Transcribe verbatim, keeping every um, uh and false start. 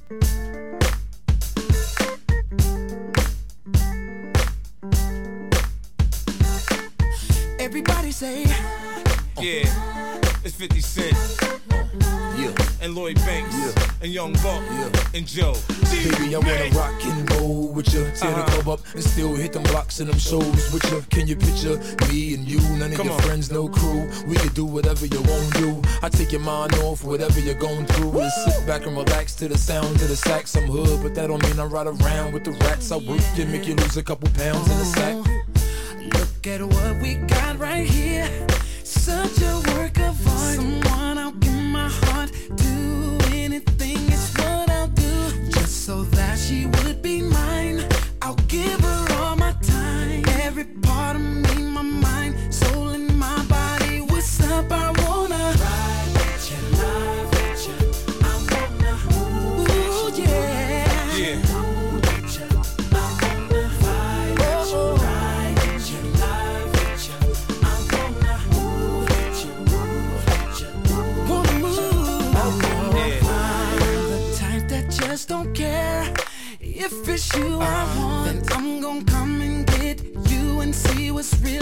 Everybody say, yeah, it's fifty Cent. Yeah. And Lloyd Banks. Yeah. And Young Buck. Yeah. And Joe. Baby, I wanna rock and roll with you. Tear uh-huh. the club up and still hit them blocks and them shows with you. Can you picture me and you? None of Come your on. friends, no crew. We can do whatever you want to do. I take your mind off whatever you're going through. Woo! And sit back and relax to the sound of the sax. I'm hood, but that don't mean I ride around with the rats. I work and make you lose a couple pounds in the sack. Look at what we got right here. Such a work of art. Someone I'll give my heart. Do anything, it's what I'll do. Just so that she would be mine. I'll give her all my time. Every part of me, my mind, soul in my body. What's up, I wanna ride with you, love with you. I wanna ooh, yeah. Yeah. Don't care if it's you I want. Then I'm gonna come and get you and see what's real.